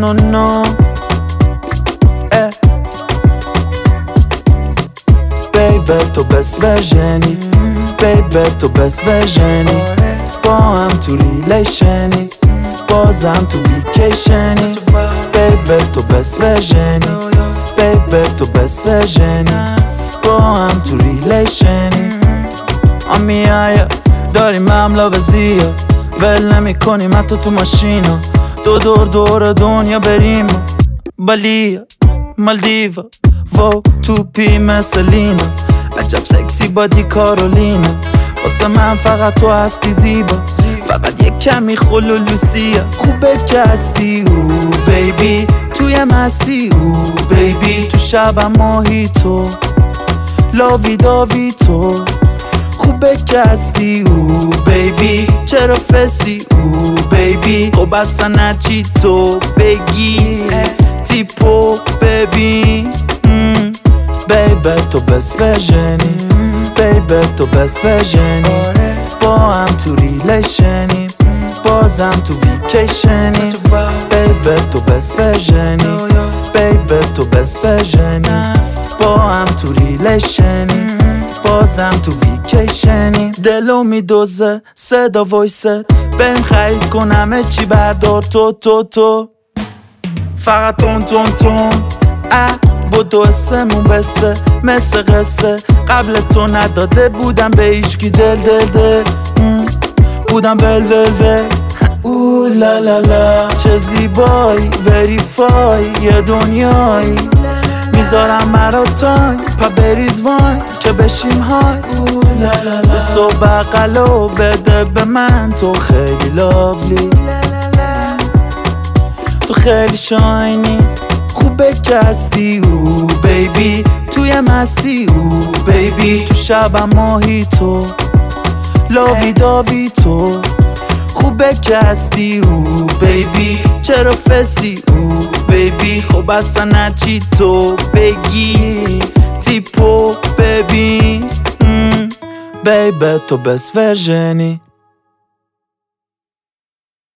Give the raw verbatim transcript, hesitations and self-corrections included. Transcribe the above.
no no eh. Baby تو best versionی Baby تو best versionی با هم تو ریلیشنی بازم تو ویکیشنی Baby تو best versionی Baby تو best versionی با هم تو ریلیشنی آمیایا داریم عملا وزیا ول نمی کنیم حتی تو ماشینا دو دور دور دنیا بریم بالیا مالدیوا و توپی مثل لینا عجب سکسی بادی کارولینا واسه من فقط تو هستی زیبا فقط یک کمی خلولوسیه خوبه که هستی او بیبی توی مستی او بیبی تو شبم ماهی تو لاوی داوی تو خوبه که هستی او بیبی چرا فسی او بیبی خب اصلا هرچی تو بگی تیپو ببین بیبی تو best versionی بیبی تو best versionی با هم تو ریلیشنی بازم تو ویکیشنی بیبی تو best versionی بیبی تو best versionی با هم تو ریلیشنی بازم تو ویکیشنی دلو میدوزه صدا وایست بریم خرید کنمه چی بردار تو تو تو فقط تون تون تون اه بودو اسمون بسه مثل قصه قبل تو نداده بودم به ایشکی دل دل دل بودم ول ول ول او لا لا لا چه زیبایی وریفای یه دنیایی میذارم مرا تایم پا بریز وای که بشیم های بسو بقلو بده به من تو خیلی لاولی تو خیلی شاینی خوبه که هستی او بیبی توی مستی او بیبی تو شبم ماهی تو لاوی داوی تو خوبه که هستی او بیبی چرا فسی او بیبی خب اصلا هرچی تو بگی تیپو ببین بیبی تو best versionی